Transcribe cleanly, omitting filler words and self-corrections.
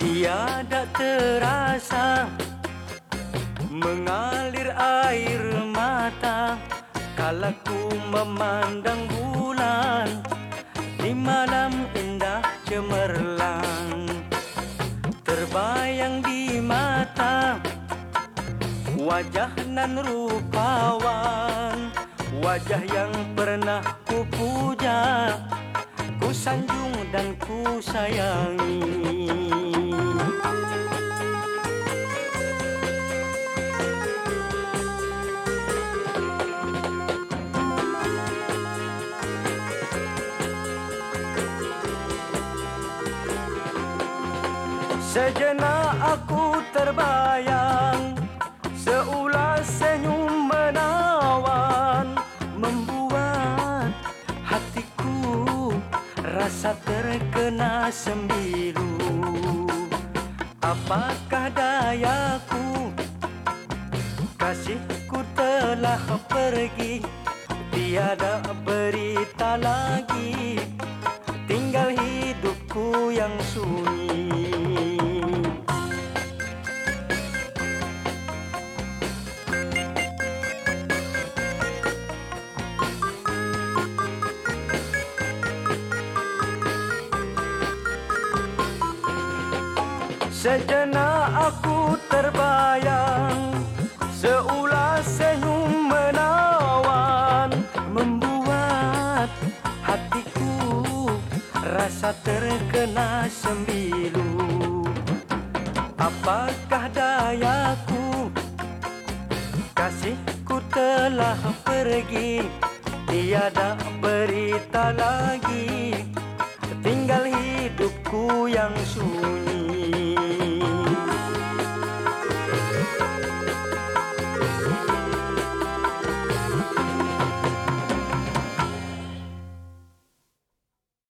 Tiada terasa mengalir air mata kala ku memandang bulan di malam indah cemerlang. Terbayang di mata wajah nan rupawan, wajah yang pernah ku puja, ku sanjung dan ku sayangi. Sejenak aku terbayang, seulas senyum menawan, membuat hatiku rasa terkena sembilu. Apakah dayaku, kasihku telah pergi, tiada berita lagi, tinggal hidupku yang sunyi. Sejenak aku terbayang, seulas senyum menawan, membuat hatiku rasa terkena sembilu. Apakah dayaku, kasihku telah pergi, tiada berita lagi, tinggal hidupku yang sunyi.